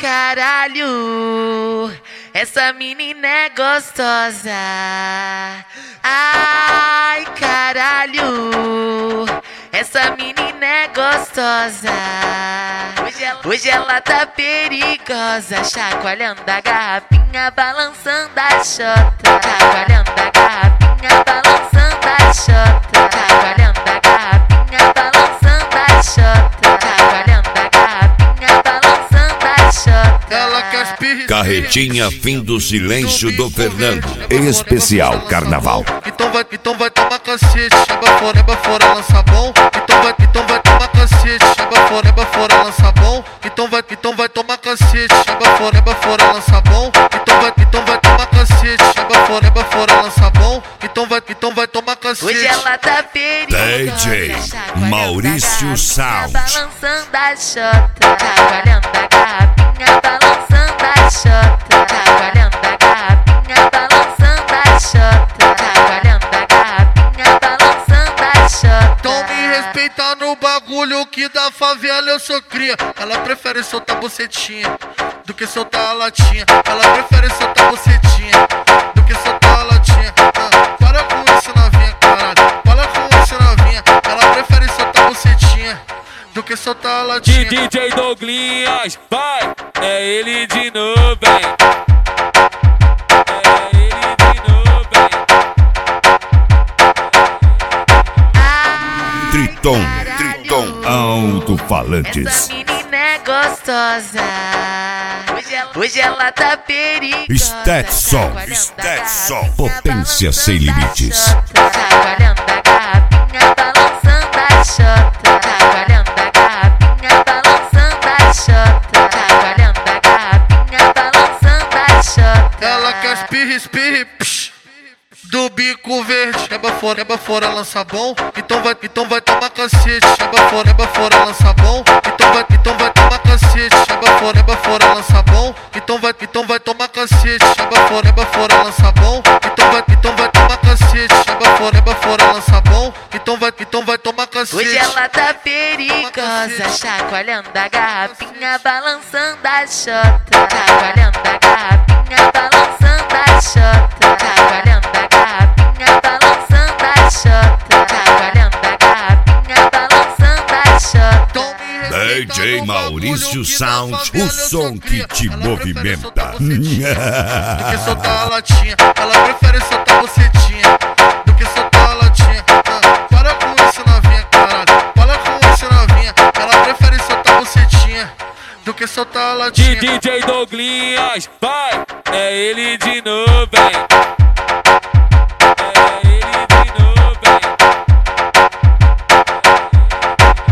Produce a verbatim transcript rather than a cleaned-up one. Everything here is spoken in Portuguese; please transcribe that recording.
caralho, essa menina é gostosa. Ai, caralho, essa menina é gostosa. Hoje ela, hoje ela tá perigosa, chacoalhando a garrafinha, balançando a xota. Chacoalhando a garrafinha, balançando a xota. Chacoalhando a garrafinha, balançando a xota. Chacoalhando a garrafinha, balançando a xota. Ela quer espirra. Carretinha Fim do Silêncio do Fernando. Especial Carnaval. Então vai, então vai tomar cacete. Eba fora, eba fora, lança bom. Então vai, então vai tomar cacete. Eba fora, eba fora, lança bom. Então vai, então vai tomar cacete. Eba fora, eba fora, lança bom. Então vai, então vai tomar cacete. Eba fora, eba fora, lança bom. Então vai, então vai tomar cacete. Hoje ela tá perigosa, D J Maurício Sound. balançando a xota. Chacoalhando a garrafinha, balançando a xota. Chacoalhando a garrafinha, balançando a xota. Chacoalhando a garrafinha, balançando a xota. Então me respeita no bagulho que da favela eu sou cria. Ela prefere soltar bucetinha do que soltar a latinha. Ela prefere soltar bucetinha do que soltar a latinha. Ah, para com isso, novinha, caralho. Para com isso, novinha. Ela prefere soltar bucetinha do que soltar a latinha. D J Douglinhas, vai, é ele de novo, hein? É ele de novo, hein? Triton, Triton Alto-Falantes. Essa menina é gostosa. Hoje ela, hoje ela tá perigosa. Stetson, Stetson, potência sem limites. Chacoalhando a garrafinha, balançando a xota. Chacoalhando a garrafinha, balançando a xota. Chacoalhando a garrafinha, balançando a xota. Ela quer espirra, espirra, psh, do bico verde. Eba fora, eba fora, lança bom. Então vai, então vai tomar cacete. Eba fora, eba fora, lança bom. Então vai, então vai tomar cacete. Eba fora, eba fora, lança bom. Então vai, então vai tomar cacete. Eba fora, eba fora, lança bom. Então vai, então vai tomar cacete. Eba fora, eba fora, lança bom. Então vai, então vai tomar cacete. Hoje ela tá perigosa, chacoalhando a garrafinha, balançando a xota. Chacoalhando a garrafinha, balançando a xota. Chacoalhando a garrafinha, balançando a xota. Chacoalhando a garrafinha, balançando a xota. Então me D respeita J no Maurício bagulho que da Sound, favela o eu sou som que cria. te Ela prefere movimenta. soltar bucetinha do que soltar a latinha. Ela prefere soltar bucetinha do que soltar a latinha. Ah, para com isso, novinha, caralho. Para com isso, novinha. Ela prefere soltar bucetinha do que soltar a latinha. D J Douglinhas, vai, é ele de novo, hein?